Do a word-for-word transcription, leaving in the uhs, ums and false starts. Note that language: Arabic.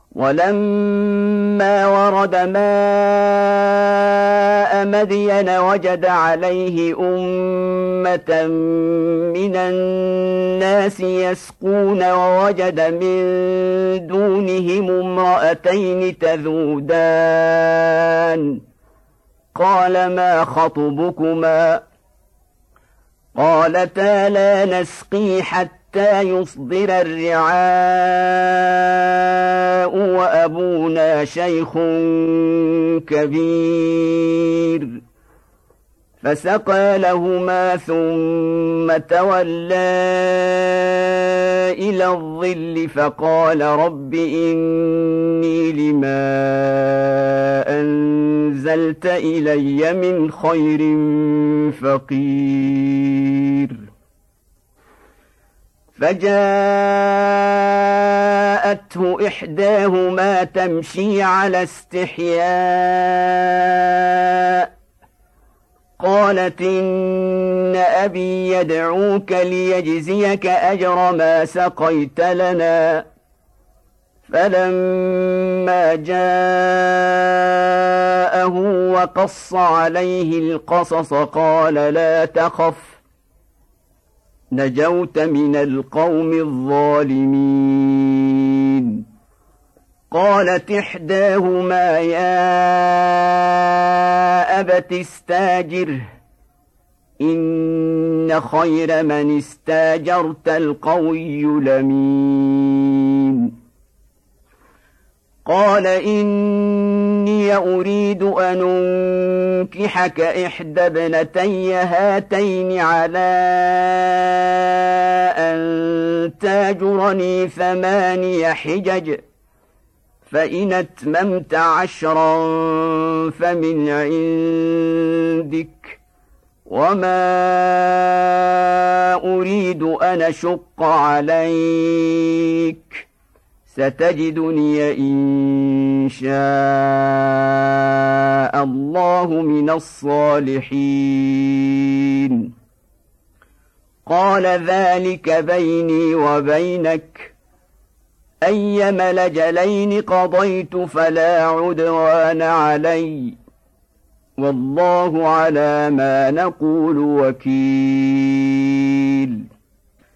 ولما ورد ماء مدين وجد عليه أمة من الناس يسقون ووجد من دونهم امرأتين تذودان قال ما خطبكما قالتا لا نسقي حتى يصدر الرعاء وأبونا شيخ كبير فسقى لهما ثم تولى إلى الظل فقال رب إني لما أنزلت إلي من خير فقير فجاءته إحداهما تمشي على استحياء قالت إن أبي يدعوك ليجزيك أجر ما سقيت لنا فلما جاءه وقص عليه القصص قال لا تخف نجوت من القوم الظالمين قالت إحداهما يا أبت استاجره إن خير من استاجرت القوي الأمين قال إني أريد أن أنكحك إحدى ابنتي هاتين على أن تاجرني ثماني حجج فإن أتممت عشرا فمن عندك وما أريد أن أشق عليك ستجدني إن شاء الله من الصالحين قال ذلك بيني وبينك أيما الأجلين قضيت فلا عدوان علي والله على ما نقول وكيل